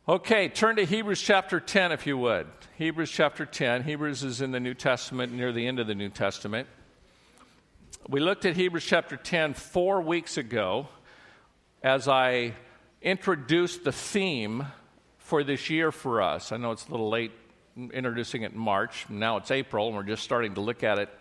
Okay, turn to Hebrews chapter 10 if you would. Hebrews chapter 10. Hebrews is in the New Testament, near the end of the New Testament. We looked at Hebrews chapter 10 4 weeks ago as I introduced the theme for this year for us. I know it's a little late introducing it in March. Now it's April, and we're just starting to look at it.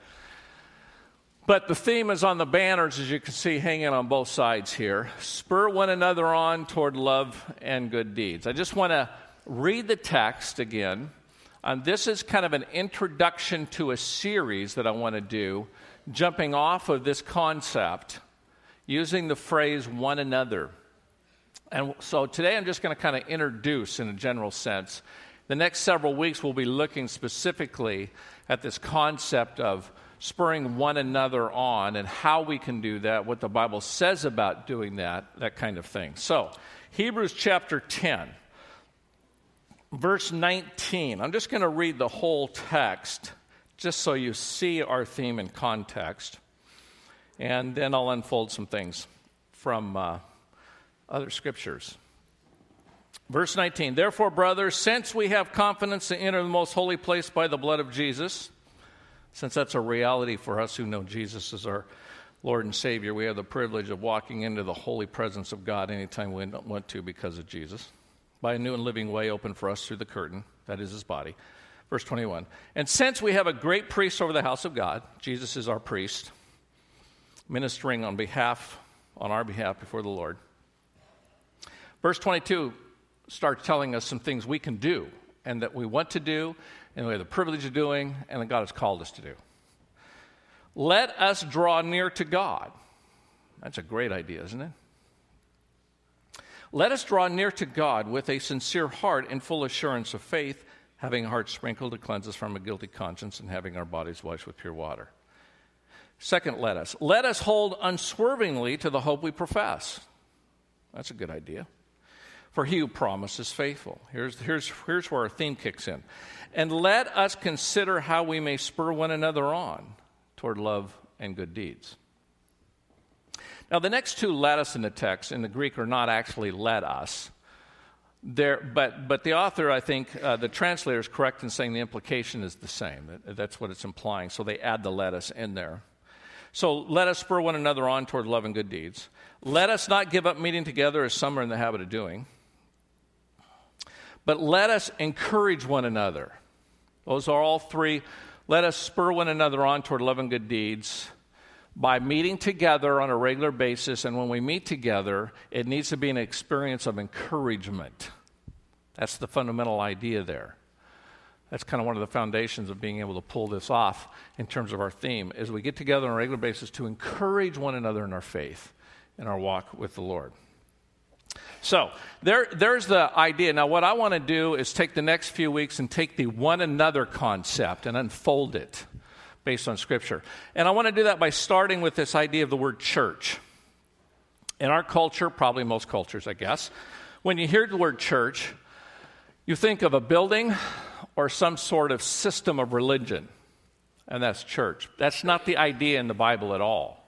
But the theme is on the banners, as you can see, hanging on both sides here. Spur one another on toward love and good deeds. I just want to read the text again. This is kind of an introduction to a series that I want to do, jumping off of this concept, using the phrase one another. And so today I'm just going to kind of introduce in a general sense. The next several weeks we'll be looking specifically at this concept of spurring one another on and how we can do that, what the Bible says about doing that kind of thing. So, Hebrews chapter 10, verse 19. I'm just going to read the whole text just so you see our theme in context. And then I'll unfold some things from other scriptures. Verse 19, therefore, brothers, since we have confidence to enter the most holy place by the blood of Jesus, since that's a reality for us who know Jesus as our Lord and Savior, we have the privilege of walking into the holy presence of God anytime we want to because of Jesus, by a new and living way open for us through the curtain, that is his body. Verse 21, and since we have a great priest over the house of God, Jesus is our priest, ministering on our behalf before the Lord. Verse 22 starts telling us some things we can do and that we want to do and we have the privilege of doing and that God has called us to do. Let us draw near to God. That's a great idea, isn't it? Let us draw near to God with a sincere heart and full assurance of faith, having a heart sprinkled to cleanse us from a guilty conscience and having our bodies washed with pure water. Second, let us hold unswervingly to the hope we profess. That's a good idea. For he who promises is faithful. Here's where our theme kicks in. And let us consider how we may spur one another on toward love and good deeds. Now, the next two let us in the text in the Greek are not actually let us. But the author, I think, the translator is correct in saying the implication is the same. That's what it's implying. So they add the let us in there. So let us spur one another on toward love and good deeds. Let us not give up meeting together as some are in the habit of doing. But let us encourage one another. Those are all three. Let us spur one another on toward love and good deeds by meeting together on a regular basis. And when we meet together, it needs to be an experience of encouragement. That's the fundamental idea there. That's kind of one of the foundations of being able to pull this off in terms of our theme, is we get together on a regular basis to encourage one another in our faith, in our walk with the Lord. So there's the idea. Now, what I want to do is take the next few weeks and take the one another concept and unfold it based on Scripture. And I want to do that by starting with this idea of the word church. In our culture, probably most cultures, I guess, when you hear the word church, you think of a building or some sort of system of religion, and that's church. That's not the idea in the Bible at all.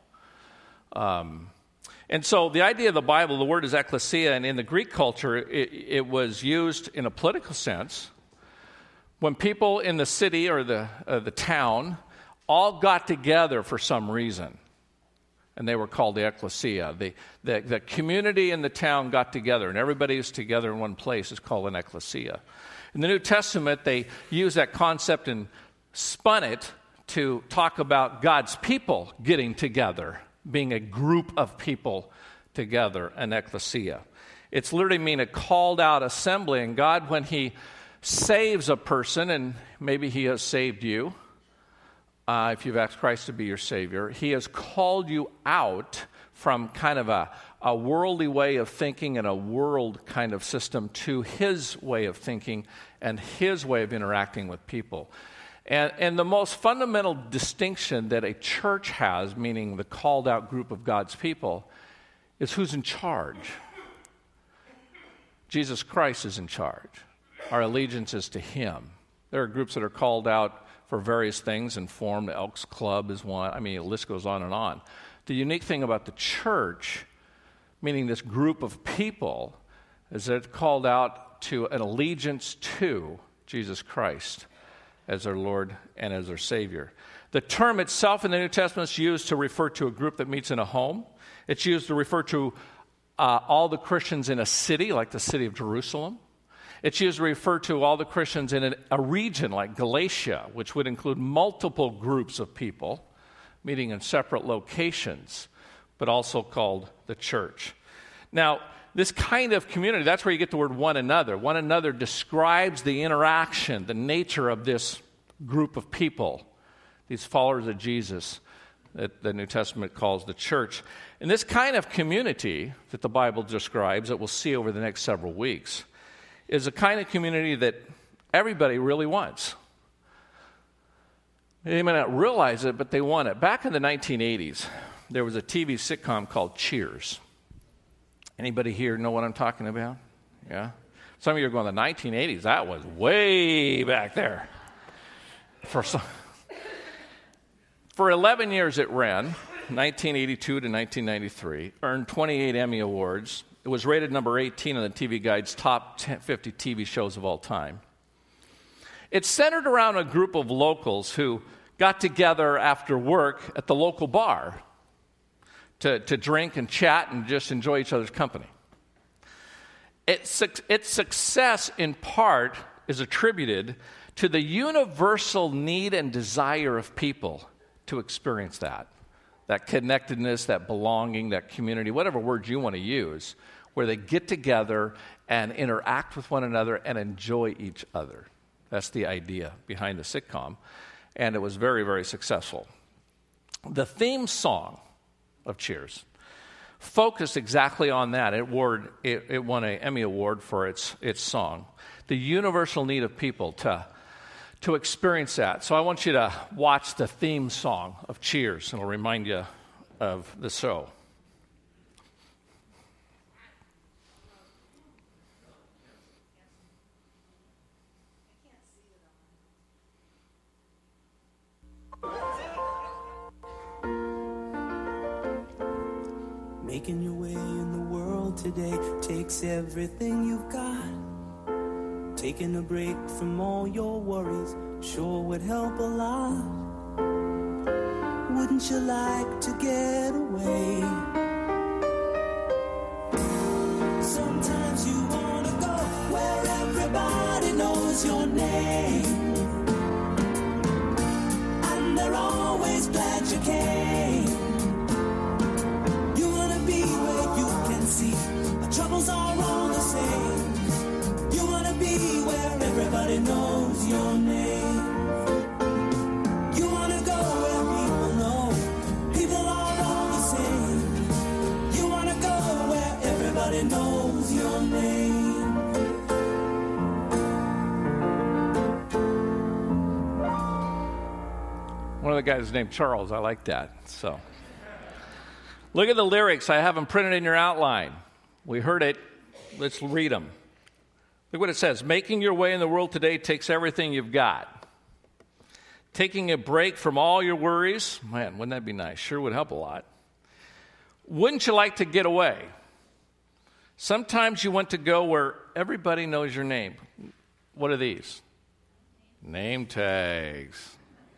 And so the idea of the Bible, the word is ecclesia, and in the Greek culture, it was used in a political sense. When people in the city or the town all got together for some reason, and they were called the ecclesia. The community in the town got together, and everybody is together in one place. It's called an ecclesia. In the New Testament, they used that concept and spun it to talk about God's people getting together, being a group of people together, an ecclesia. It's literally mean a called out assembly, and God, when he saves a person, and maybe he has saved you, if you've asked Christ to be your Savior, he has called you out from kind of a worldly way of thinking and a world kind of system to his way of thinking and his way of interacting with people. And the most fundamental distinction that a church has, meaning the called out group of God's people, is who's in charge. Jesus Christ is in charge. Our allegiance is to him. There are groups that are called out for various things and formed. The Elks Club is one. I mean, the list goes on and on. The unique thing about the church, meaning this group of people, is that it's called out to an allegiance to Jesus Christ as their Lord and as their Savior. The term itself in the New Testament is used to refer to a group that meets in a home. It's used to refer to all the Christians in a city, like the city of Jerusalem. It's used to refer to all the Christians in a region like Galatia, which would include multiple groups of people meeting in separate locations, but also called the church. Now, this kind of community, that's where you get the word one another. One another describes the interaction, the nature of this group of people, these followers of Jesus that the New Testament calls the church. And this kind of community that the Bible describes, that we'll see over the next several weeks, is a kind of community that everybody really wants. They may not realize it, but they want it. Back in the 1980s, there was a TV sitcom called Cheers. Anybody here know what I'm talking about? Yeah? Some of you are going, the 1980s, that was way back there. For 11 years it ran, 1982 to 1993, earned 28 Emmy Awards. It was rated number 18 on the TV Guide's top 50 TV shows of all time. It's centered around a group of locals who got together after work at the local bar to drink and chat and just enjoy each other's company. Its success, in part, is attributed to the universal need and desire of people to experience that connectedness, that belonging, that community, whatever words you want to use, where they get together and interact with one another and enjoy each other. That's the idea behind the sitcom, and it was very, very successful. The theme song of Cheers focused exactly on that. It won an Emmy Award for its song, the universal need of people to experience that. So I want you to watch the theme song of Cheers, and it'll remind you of the show. Making your way in the world today takes everything you've got. Taking a break from all your worries sure would help a lot. Wouldn't you like to get away? Sometimes you want to go where everybody knows your name, and they're always glad you came. See, our troubles are all the same. You want to be where everybody knows your name. You want to go where people know people are all the same. You want to go where everybody knows your name. One of the guys is named Charles. I like that. So look at the lyrics. I have them printed in your outline. We heard it. Let's read them. Look what it says. Making your way in the world today takes everything you've got. Taking a break from all your worries. Man, wouldn't that be nice? Sure would help a lot. Wouldn't you like to get away? Sometimes you want to go where everybody knows your name. What are these? Name tags.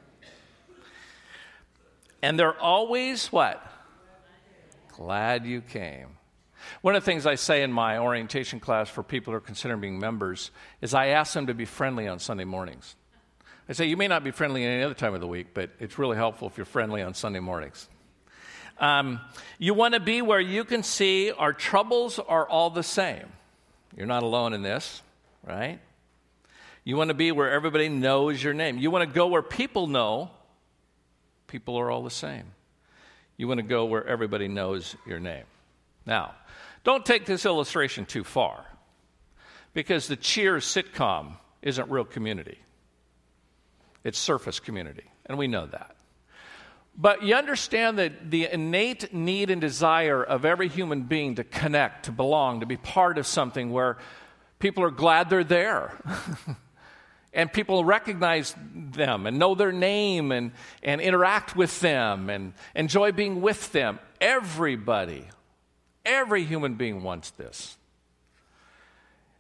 And they're always what? Glad you came. One of the things I say in my orientation class for people who are considering being members is I ask them to be friendly on Sunday mornings. I say you may not be friendly any other time of the week, but it's really helpful if you're friendly on Sunday mornings. You want to be where you can see our troubles are all the same. You're not alone in this, right? You want to be where everybody knows your name. You want to go where people know people are all the same. You want to go where everybody knows your name. Now, don't take this illustration too far, because the Cheers sitcom isn't real community. It's surface community, and we know that. But you understand that the innate need and desire of every human being to connect, to belong, to be part of something where people are glad they're there. And people recognize them and know their name and interact with them and enjoy being with them. Everybody, every human being wants this.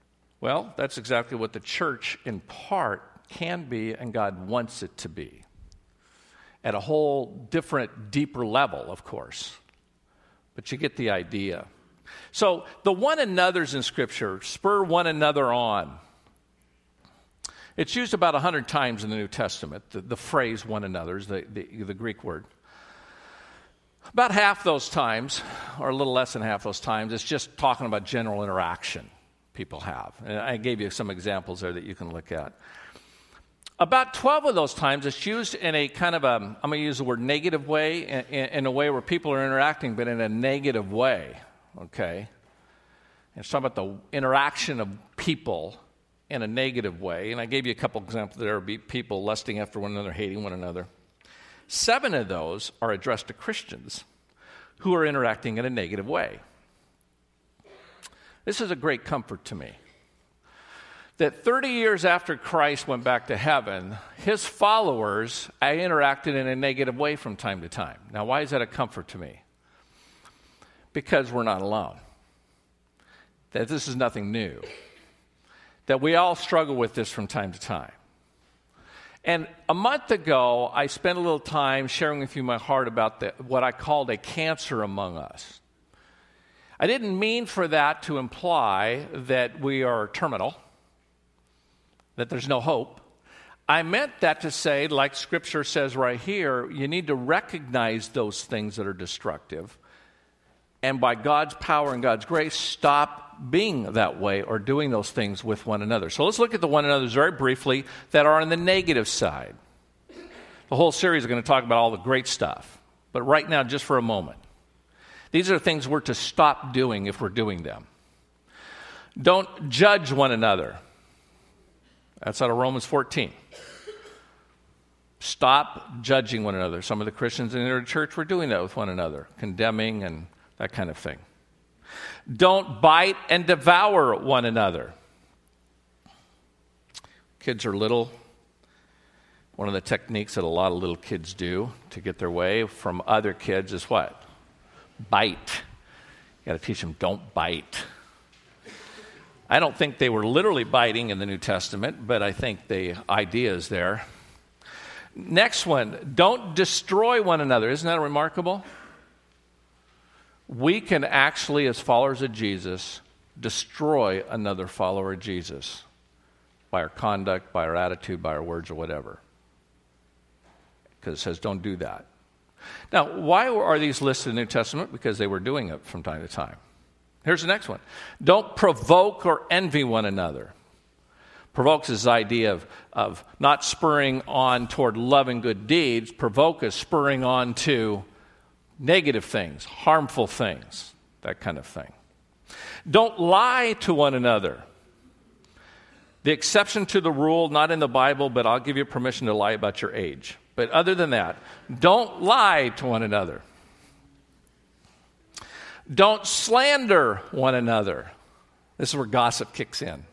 Well, that's exactly what the church, in part, can be, and God wants it to be. At a whole different, deeper level, of course. But you get the idea. So the one another's in Scripture, spur one another on. It's used about 100 times in the New Testament, the phrase one another's, the Greek word. About half those times, or a little less than half those times, it's just talking about general interaction people have. And I gave you some examples there that you can look at. About 12 of those times, it's used in a kind of I'm going to use the word negative way, in a way where people are interacting, but in a negative way, okay? It's talking about the interaction of people in a negative way. And I gave you a couple examples. There would be people lusting after one another, hating one another. 7 of those are addressed to Christians who are interacting in a negative way. This is a great comfort to me. That 30 years after Christ went back to heaven, his followers interacted in a negative way from time to time. Now, why is that a comfort to me? Because we're not alone. That this is nothing new. That we all struggle with this from time to time. And a month ago, I spent a little time sharing with you my heart about what I called a cancer among us. I didn't mean for that to imply that we are terminal, that there's no hope. I meant that to say, like Scripture says right here, you need to recognize those things that are destructive. And by God's power and God's grace, stop being that way or doing those things with one another. So let's look at the one another's very briefly that are on the negative side. The whole series is going to talk about all the great stuff. But right now, just for a moment, these are things we're to stop doing if we're doing them. Don't judge one another. That's out of Romans 14. Stop judging one another. Some of the Christians in their church were doing that with one another, condemning and that kind of thing. Don't bite and devour one another. Kids are little. One of the techniques that a lot of little kids do to get their way from other kids is what? Bite. You got to teach them, don't bite. I don't think they were literally biting in the New Testament, but I think the idea is there. Next one, don't destroy one another. Isn't that remarkable? We can actually, as followers of Jesus, destroy another follower of Jesus by our conduct, by our attitude, by our words, or whatever. Because it says don't do that. Now, why are these listed in the New Testament? Because they were doing it from time to time. Here's the next one. Don't provoke or envy one another. Provokes is this idea of not spurring on toward love and good deeds. Provoke is spurring on to negative things, harmful things, that kind of thing. Don't lie to one another. The exception to the rule, not in the Bible, but I'll give you permission to lie about your age. But other than that, don't lie to one another. Don't slander one another. This is where gossip kicks in.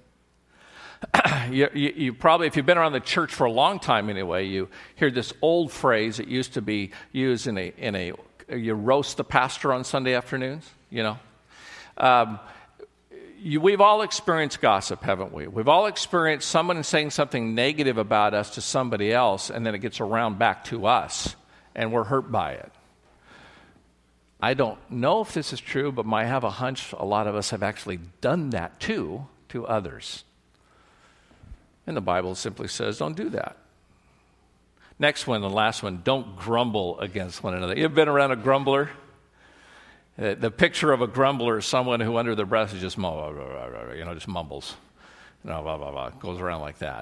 You probably, if you've been around the church for a long time anyway, you hear this old phrase that used to be used in a you roast the pastor on Sunday afternoons, you know. We've all experienced gossip, haven't we? We've all experienced someone saying something negative about us to somebody else, and then it gets around back to us, and we're hurt by it. I don't know if this is true, but I have a hunch a lot of us have actually done that too to others. And the Bible simply says, don't do that. Next one, the last one, don't grumble against one another. You've been around a grumbler? The picture of a grumbler is someone who under their breath is just, just mumbles. Blah, blah, blah, goes around like that.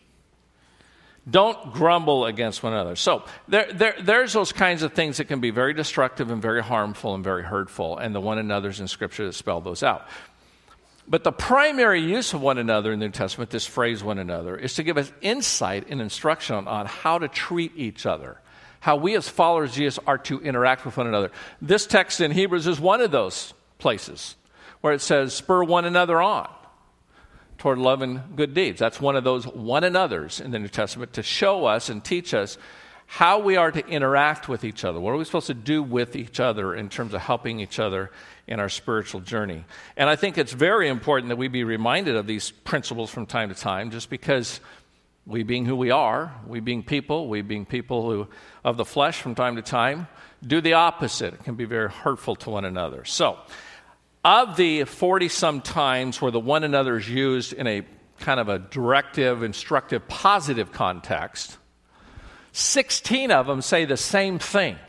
Don't grumble against one another. So there's those kinds of things that can be very destructive and very harmful and very hurtful, and the one another's in Scripture that spell those out. But the primary use of one another in the New Testament, this phrase one another, is to give us insight and instruction on how to treat each other, how we as followers of Jesus are to interact with one another. This text in Hebrews is one of those places where it says, spur one another on toward love and good deeds. That's one of those one another's in the New Testament to show us and teach us how we are to interact with each other. What are we supposed to do with each other in terms of helping each other in our spiritual journey? And I think it's very important that we be reminded of these principles from time to time, just because we being who we are, we being people who of the flesh from time to time, do the opposite. It can be very hurtful to one another. So, of the 40-some times where the one another is used in a kind of a directive, instructive, positive context, 16 of them say the same thing.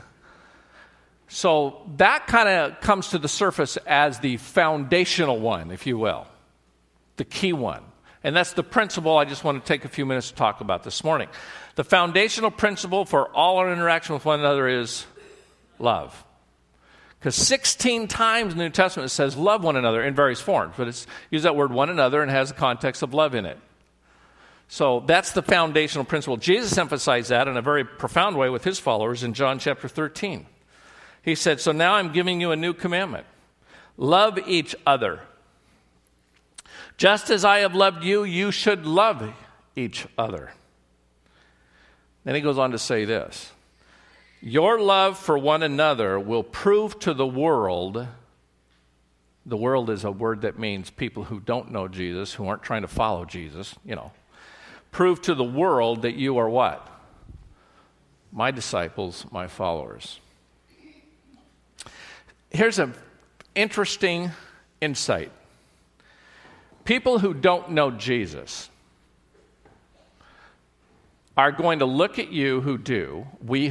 So that kind of comes to the surface as the foundational one, if you will, the key one. And that's the principle I just want to take a few minutes to talk about this morning. The foundational principle for all our interaction with one another is love. Because 16 times in the New Testament it says love one another in various forms, but it's used that word one another and has the context of love in it. So that's the foundational principle. Jesus emphasized that in a very profound way with his followers in John chapter 13. He said, "So now I'm giving you a new commandment. Love each other. Just as I have loved you, you should love each other." Then he goes on to say this: "Your love for one another will prove to the world," the world is a word that means people who don't know Jesus, who aren't trying to follow Jesus, prove to the world that you are what? My disciples, my followers. Here's an interesting insight. People who don't know Jesus are going to look at you who do,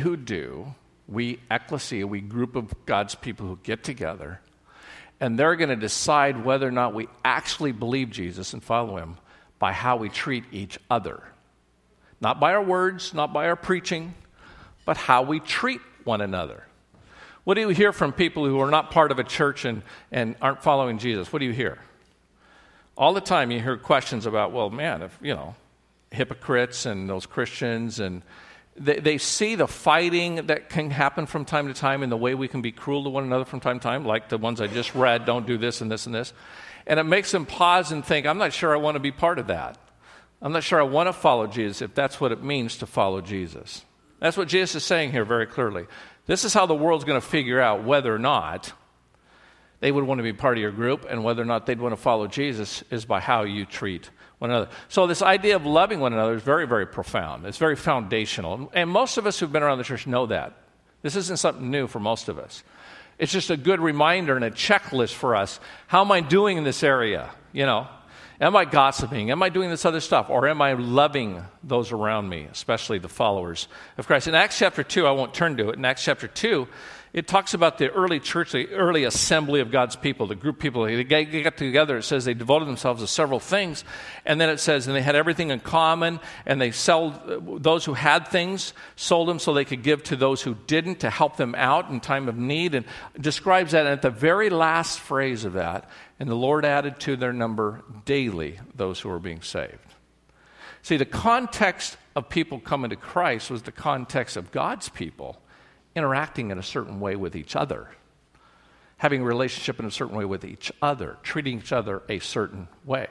we ecclesia, we group of God's people who get together, and they're going to decide whether or not we actually believe Jesus and follow him by how we treat each other. Not by our words, not by our preaching, but how we treat one another. What do you hear from people who are not part of a church and aren't following Jesus? What do you hear? All the time you hear questions about, well, man, if, hypocrites and those Christians, and they see the fighting that can happen from time to time and the way we can be cruel to one another from time to time, like the ones I just read, don't do this and this and this. And it makes them pause and think, I'm not sure I want to be part of that. I'm not sure I want to follow Jesus if that's what it means to follow Jesus. That's what Jesus is saying here very clearly. This is how the world's going to figure out whether or not they would want to be part of your group, and whether or not they'd want to follow Jesus is by how you treat one another. So this idea of loving one another is very, very profound. It's very foundational. And most of us who've been around the church know that. This isn't something new for most of us. It's just a good reminder and a checklist for us. How am I doing in this area? Am I gossiping? Am I doing this other stuff? Or am I loving those around me, especially the followers of Christ? In Acts chapter 2, I won't turn to it. In Acts chapter 2, it talks about the early church, the early assembly of God's people, the group of people. They got together. It says they devoted themselves to several things. And then it says, and they had everything in common, and they sold, those who had things, sold them so they could give to those who didn't, to help them out in time of need. And it describes that. And at the very last phrase of that, and the Lord added to their number daily those who were being saved. See, the context of people coming to Christ was the context of God's people interacting in a certain way with each other, having a relationship in a certain way with each other, treating each other a certain way.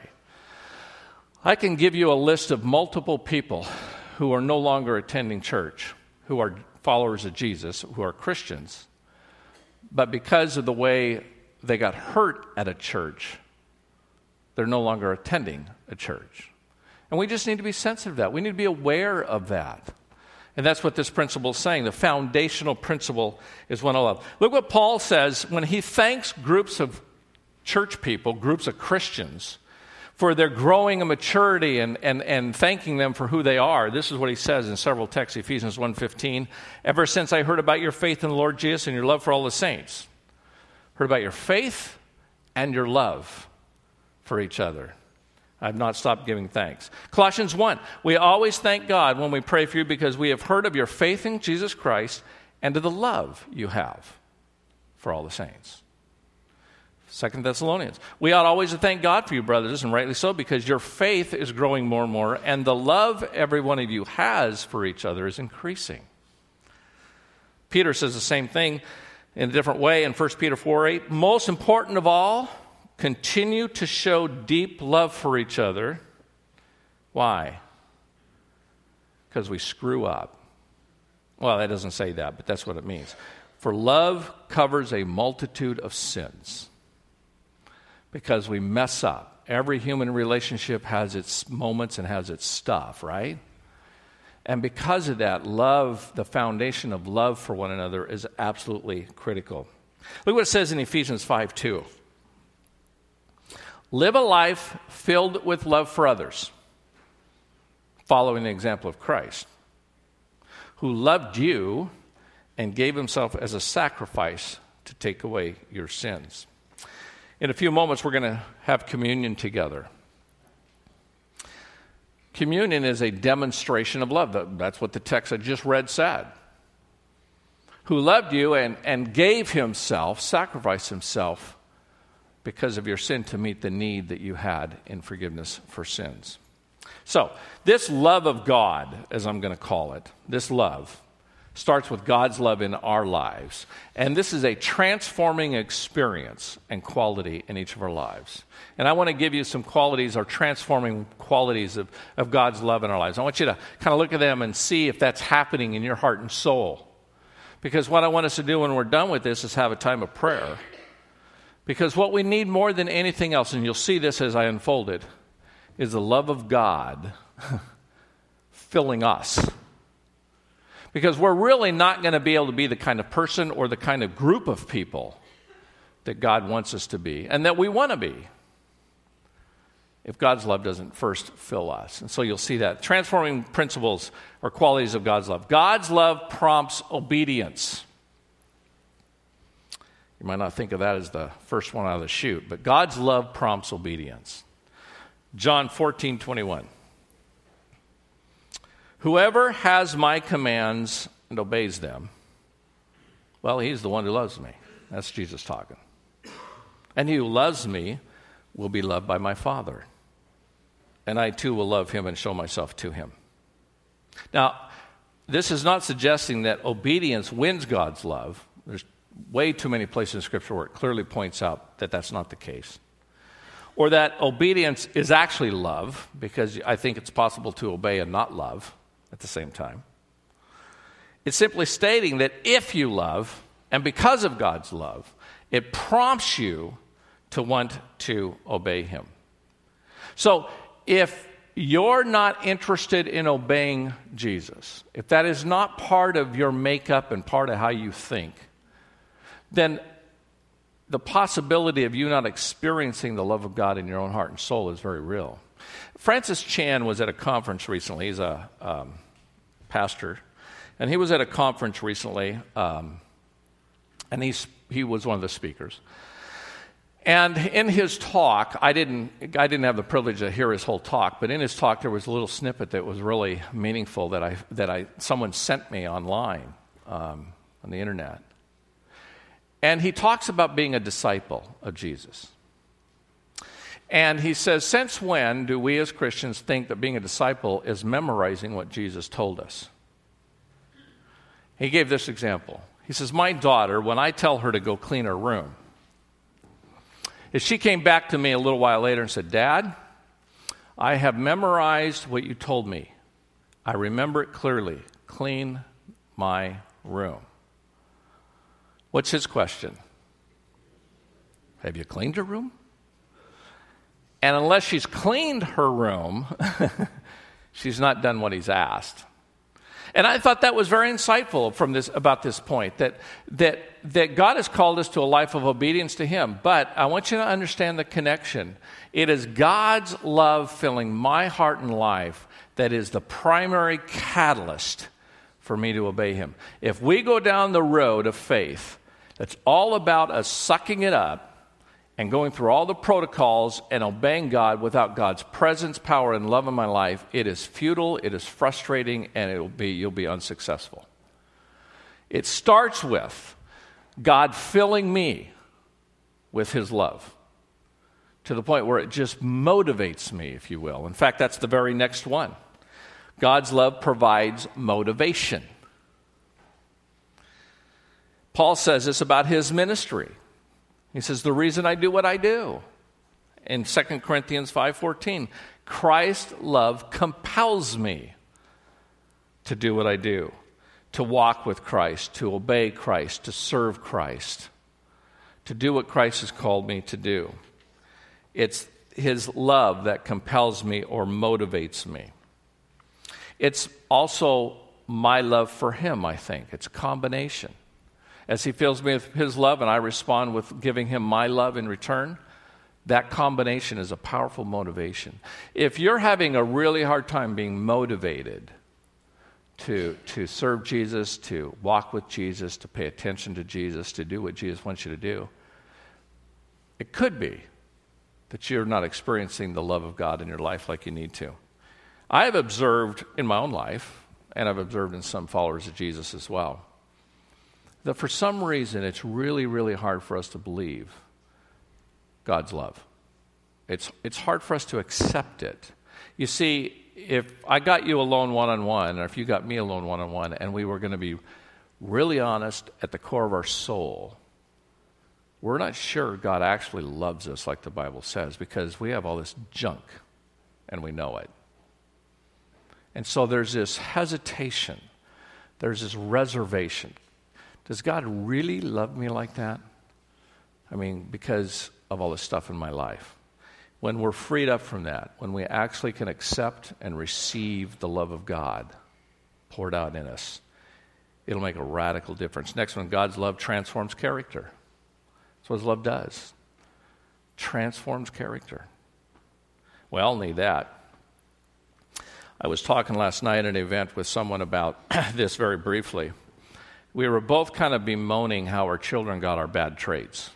I can give you a list of multiple people who are no longer attending church, who are followers of Jesus, who are Christians, but because of the way they got hurt at a church, they're no longer attending a church. And we just need to be sensitive to that. We need to be aware of that. And that's what this principle is saying. The foundational principle is one of love. Look what Paul says when he thanks groups of church people, groups of Christians, for their growing in maturity and thanking them for who they are. This is what he says in several texts, Ephesians 1:15. "Ever since I heard about your faith in the Lord Jesus and your love for all the saints." Heard about your faith and your love for each other. I've not stopped giving thanks. Colossians 1, "We always thank God when we pray for you because we have heard of your faith in Jesus Christ and of the love you have for all the saints." 2 Thessalonians, "We ought always to thank God for you, brothers, and rightly so, because your faith is growing more and more, and the love every one of you has for each other is increasing." Peter says the same thing in a different way in 1 Peter 4:8. "Most important of all, continue to show deep love for each other." Why? Because we screw up. Well, that doesn't say that, but that's what it means. For love covers a multitude of sins. Because we mess up. Every human relationship has its moments and has its stuff, right? And because of that, love, the foundation of love for one another is absolutely critical. Look what it says in Ephesians 5:2. Live a life filled with love for others, following the example of Christ, who loved you and gave himself as a sacrifice to take away your sins. In a few moments, we're going to have communion together. Communion is a demonstration of love. That's what the text I just read said. Who loved you and gave himself, sacrificed himself because of your sin to meet the need that you had in forgiveness for sins. So, this love of God, as I'm going to call it, this love, starts with God's love in our lives. And this is a transforming experience and quality in each of our lives. And I want to give you some qualities or transforming qualities of God's love in our lives. I want you to kind of look at them and see if that's happening in your heart and soul. Because what I want us to do when we're done with this is have a time of prayer. Because what we need more than anything else, and you'll see this as I unfold it, is the love of God filling us. Because we're really not going to be able to be the kind of person or the kind of group of people that God wants us to be and that we want to be if God's love doesn't first fill us. And so you'll see that. Transforming principles or qualities of God's love. God's love prompts obedience. You might not think of that as the first one out of the chute, but God's love prompts obedience. John 14:21. Whoever has my commands and obeys them, well, he's the one who loves me. That's Jesus talking. And he who loves me will be loved by my Father. And I too will love him and show myself to him. Now, this is not suggesting that obedience wins God's love. There's way too many places in Scripture where it clearly points out that that's not the case. Or that obedience is actually love, because I think it's possible to obey and not love at the same time. It's simply stating that if you love, and because of God's love, it prompts you to want to obey him. So, if you're not interested in obeying Jesus, if that is not part of your makeup and part of how you think, then the possibility of you not experiencing the love of God in your own heart and soul is very real. Francis Chan was at a conference recently. He's a pastor. And he was at a conference recently, and he was one of the speakers. And in his talk, I didn't have the privilege to hear his whole talk, but in his talk there was a little snippet that was really meaningful that someone sent me online on the internet. And he talks about being a disciple of Jesus. And he says, since when do we as Christians think that being a disciple is memorizing what Jesus told us? He gave this example. He says, my daughter, when I tell her to go clean her room, if she came back to me a little while later and said, Dad, I have memorized what you told me. I remember it clearly. Clean my room. What's his question? Have you cleaned your room? And unless she's cleaned her room, she's not done what he's asked. And I thought that was very insightful about this point, that God has called us to a life of obedience to him. But I want you to understand the connection. It is God's love filling my heart and life that is the primary catalyst for me to obey him. If we go down the road of faith, that's all about us sucking it up and going through all the protocols and obeying God without God's presence, power, and love in my life, it is futile, it is frustrating, and you'll be unsuccessful. It starts with God filling me with his love to the point where it just motivates me, if you will. In fact, that's the very next one. God's love provides motivation. Paul says this about his ministry. He says, the reason I do what I do. In 2 Corinthians 5:14, Christ's love compels me to do what I do. to walk with Christ, to obey Christ, to serve Christ, to do what Christ has called me to do. It's his love that compels me or motivates me. It's also my love for him, I think. It's a combination. As he fills me with his love and I respond with giving him my love in return, that combination is a powerful motivation. If you're having a really hard time being motivated to serve Jesus, to walk with Jesus, to pay attention to Jesus, to do what Jesus wants you to do, it could be that you're not experiencing the love of God in your life like you need to. I have observed in my own life, and I've observed in some followers of Jesus as well, that for some reason it's really, really hard for us to believe God's love. It's hard for us to accept it. You see, if I got you alone one-on-one, or if you got me alone one-on-one, and we were going to be really honest at the core of our soul, we're not sure God actually loves us like the Bible says, because we have all this junk, and we know it. And so there's this hesitation. There's this reservation. Does God really love me like that? I mean, because of all this stuff in my life. When we're freed up from that, when we actually can accept and receive the love of God poured out in us, it'll make a radical difference. Next one, God's love transforms character. That's what his love does. Transforms character. We all need that. I was talking last night at an event with someone about this very briefly. We were both kind of bemoaning how our children got our bad traits.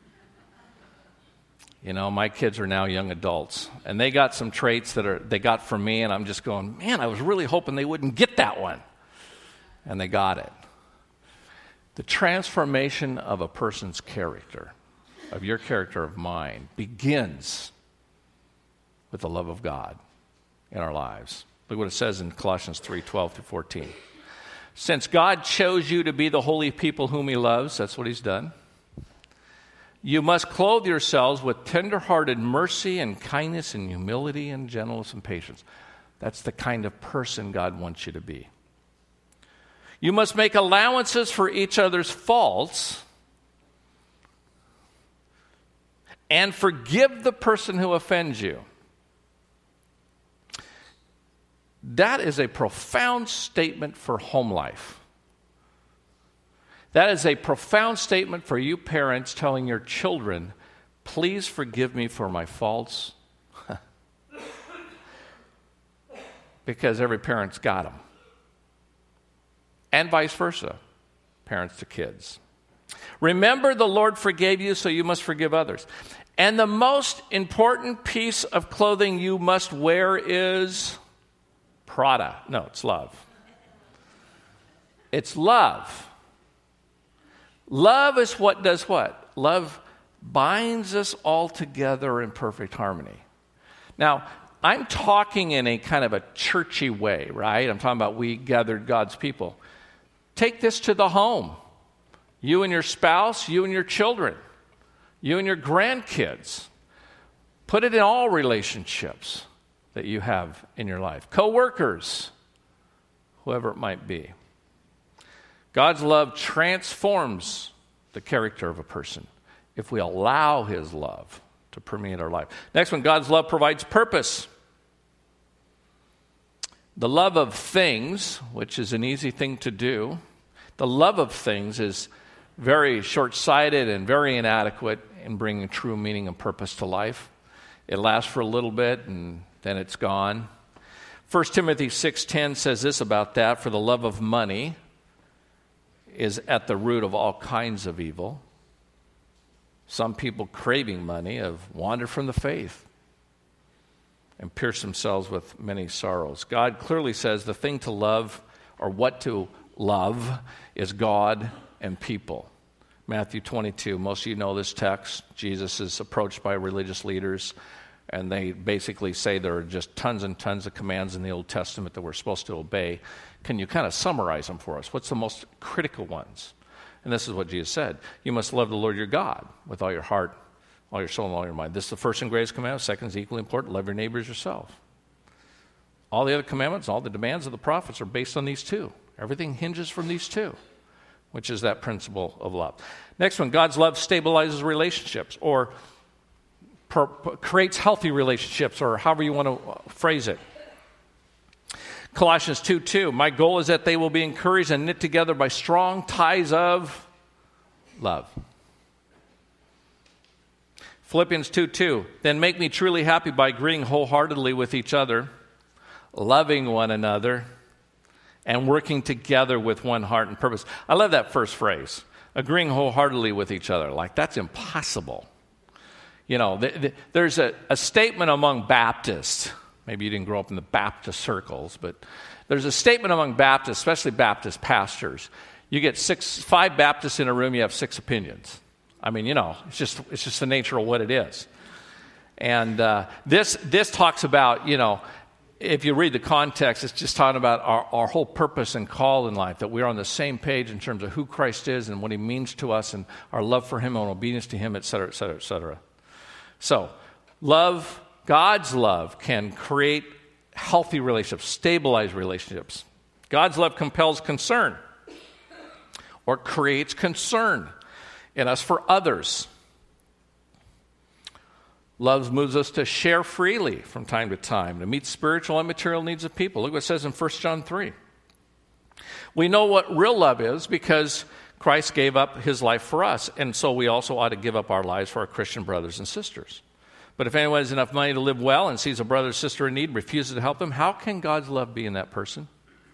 You know, my kids are now young adults, and they got some traits that they got from me, and I'm just going, man, I was really hoping they wouldn't get that one. And they got it. The transformation of a person's character, of your character, of mine, begins with the love of God in our lives. Look what it says in Colossians 3:12-14. Since God chose you to be the holy people whom he loves, that's what he's done, you must clothe yourselves with tender-hearted mercy and kindness and humility and gentleness and patience. That's the kind of person God wants you to be. You must make allowances for each other's faults and forgive the person who offends you. That is a profound statement for home life. That is a profound statement for you parents telling your children, please forgive me for my faults. Because every parent's got them. And vice versa, parents to kids. Remember, the Lord forgave you, so you must forgive others. And the most important piece of clothing you must wear is Prada. No, it's love. It's love. Love is what does what? Love binds us all together in perfect harmony. Now, I'm talking in a kind of a churchy way, right? I'm talking about we gathered God's people. Take this to the home. You and your spouse, you and your children, you and your grandkids. Put it in all relationships that you have in your life. Co-workers, whoever it might be. God's love transforms the character of a person if we allow his love to permeate our life. Next one, God's love provides purpose. The love of things, which is an easy thing to do, the love of things is very short-sighted and very inadequate in bringing true meaning and purpose to life. It lasts for a little bit and then it's gone. 1 Timothy 6:10 says this about that, for the love of money is at the root of all kinds of evil. Some people craving money have wandered from the faith and pierced themselves with many sorrows. God clearly says the thing to love, or what to love, is God and people. Matthew 22, most of you know this text. Jesus is approached by religious leaders, and they basically say there are just tons and tons of commands in the Old Testament that we're supposed to obey. Can you kind of summarize them for us? What's the most critical ones? And this is what Jesus said. You must love the Lord your God with all your heart, all your soul, and all your mind. This is the first and greatest commandment. Second is equally important. Love your neighbor as yourself. All the other commandments, all the demands of the prophets are based on these two. Everything hinges from these two, which is that principle of love. Next one, God's love stabilizes relationships or creates healthy relationships, or however you want to phrase it. Colossians 2:2, my goal is that they will be encouraged and knit together by strong ties of love. Philippians 2:2, then make me truly happy by agreeing wholeheartedly with each other, loving one another, and working together with one heart and purpose. I love that first phrase, agreeing wholeheartedly with each other. Like, that's impossible. You know, there's a statement among Baptists. Maybe you didn't grow up in the Baptist circles, but there's a statement among Baptists, especially Baptist pastors. You get 5 Baptists in a room, you have 6 opinions. I mean, you know, it's just the nature of what it is. And this talks about, you know, if you read the context, it's just talking about our whole purpose and call in life, that we're on the same page in terms of who Christ is and what he means to us and our love for him and obedience to him, et cetera, et cetera, et cetera. So, love, God's love can create healthy relationships, stabilize relationships. God's love compels concern or creates concern in us for others. Love moves us to share freely from time to time, to meet spiritual and material needs of people. Look what it says in 1 John 3. We know what real love is because Christ gave up his life for us, and so we also ought to give up our lives for our Christian brothers and sisters. But if anyone has enough money to live well and sees a brother or sister in need, refuses to help them, how can God's love be in that person?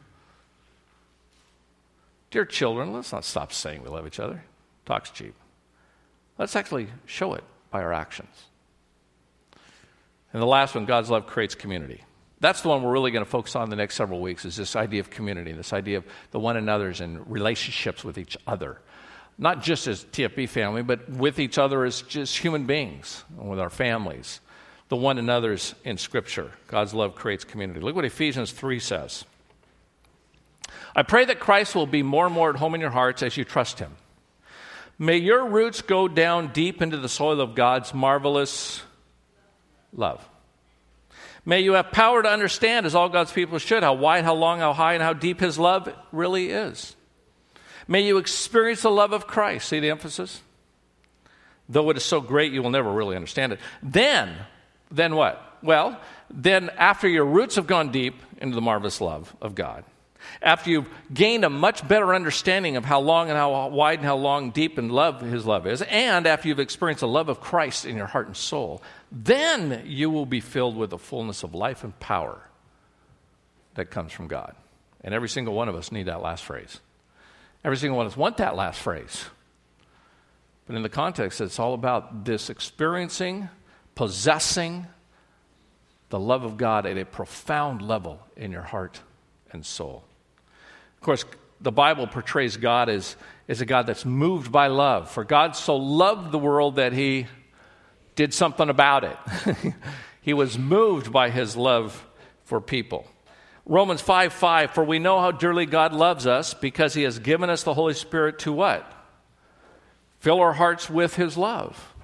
Dear children, let's not stop saying we love each other. Talk's cheap. Let's actually show it by our actions. And the last one, God's love creates community. That's the one we're really going to focus on the next several weeks, is this idea of community, this idea of the one another's and relationships with each other. Not just as TFB family, but with each other as just human beings, and with our families. The one another's in Scripture. God's love creates community. Look what Ephesians 3 says. I pray that Christ will be more and more at home in your hearts as you trust him. May your roots go down deep into the soil of God's marvelous love. May you have power to understand, as all God's people should, how wide, how long, how high, and how deep his love really is. May you experience the love of Christ. See the emphasis? Though it is so great, you will never really understand it. Then what? Well, then after your roots have gone deep into the marvelous love of God, after you've gained a much better understanding of how long and how wide and how long, deep and love his love is, and after you've experienced the love of Christ in your heart and soul, then you will be filled with the fullness of life and power that comes from God. And every single one of us need that last phrase. Every single one of us want that last phrase. But in the context, it's all about this experiencing, possessing the love of God at a profound level in your heart and soul. Of course, the Bible portrays God as a God that's moved by love. For God so loved the world that he did something about it. He was moved by his love for people. Romans 5:5, for we know how dearly God loves us because he has given us the Holy Spirit to what? Fill our hearts with his love.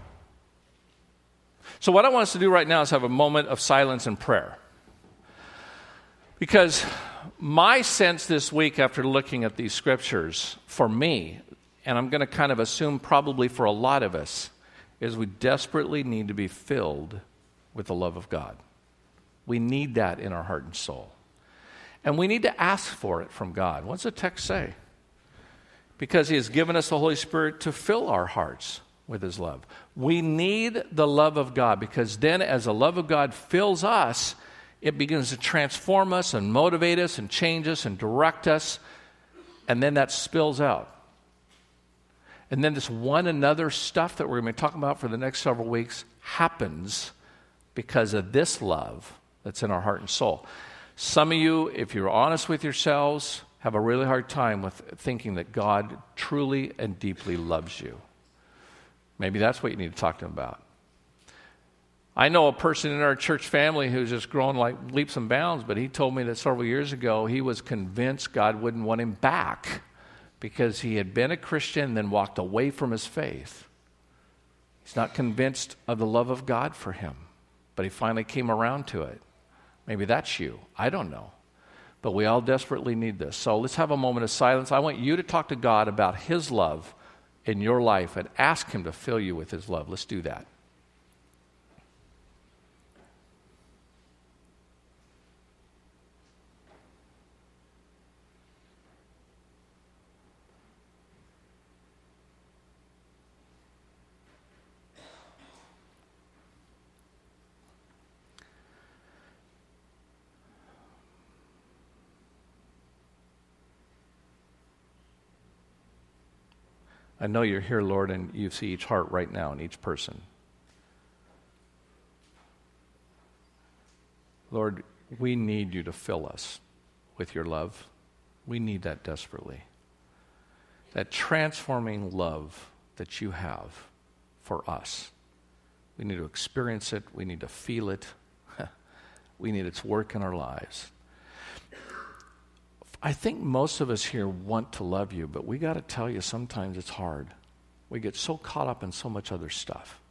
So what I want us to do right now is have a moment of silence and prayer. Because my sense this week after looking at these scriptures, for me, and I'm going to kind of assume probably for a lot of us, is we desperately need to be filled with the love of God. We need that in our heart and soul. And we need to ask for it from God. What's the text say? Because he has given us the Holy Spirit to fill our hearts with his love. We need the love of God because then as the love of God fills us, it begins to transform us and motivate us and change us and direct us. And then that spills out. And then this one another stuff that we're going to be talking about for the next several weeks happens because of this love that's in our heart and soul. Some of you, if you're honest with yourselves, have a really hard time with thinking that God truly and deeply loves you. Maybe that's what you need to talk to him about. I know a person in our church family who's just grown like leaps and bounds, but he told me that several years ago he was convinced God wouldn't want him back because he had been a Christian and then walked away from his faith. He's not convinced of the love of God for him, but he finally came around to it. Maybe that's you. I don't know. But we all desperately need this. So let's have a moment of silence. I want you to talk to God about His love in your life and ask Him to fill you with His love. Let's do that. I know you're here, Lord, and you see each heart right now and each person. Lord, we need you to fill us with your love. We need that desperately. That transforming love that you have for us. We need to experience it. We need to feel it. We need its work in our lives. I think most of us here want to love you, but we got to tell you, sometimes it's hard. We get so caught up in so much other stuff.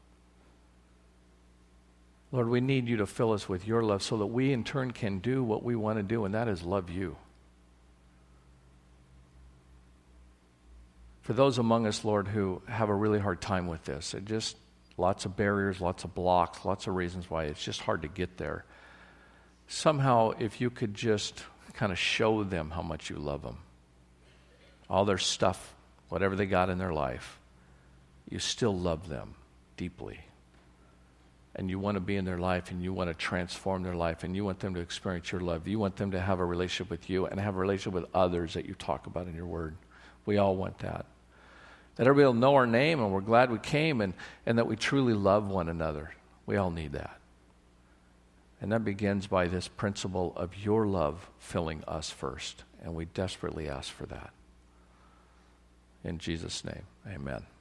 Lord, we need you to fill us with your love so that we in turn can do what we want to do, and that is love you. For those among us, Lord, who have a really hard time with this, it just lots of barriers, lots of blocks, lots of reasons why it's just hard to get there. Somehow, if you could just kind of show them how much you love them. All their stuff, whatever they got in their life, you still love them deeply. And you want to be in their life, and you want to transform their life, and you want them to experience your love. You want them to have a relationship with you and have a relationship with others that you talk about in your word. We all want that. That everybody will know our name, and we're glad we came, and that we truly love one another. We all need that. And that begins by this principle of your love filling us first. And we desperately ask for that. In Jesus' name, amen.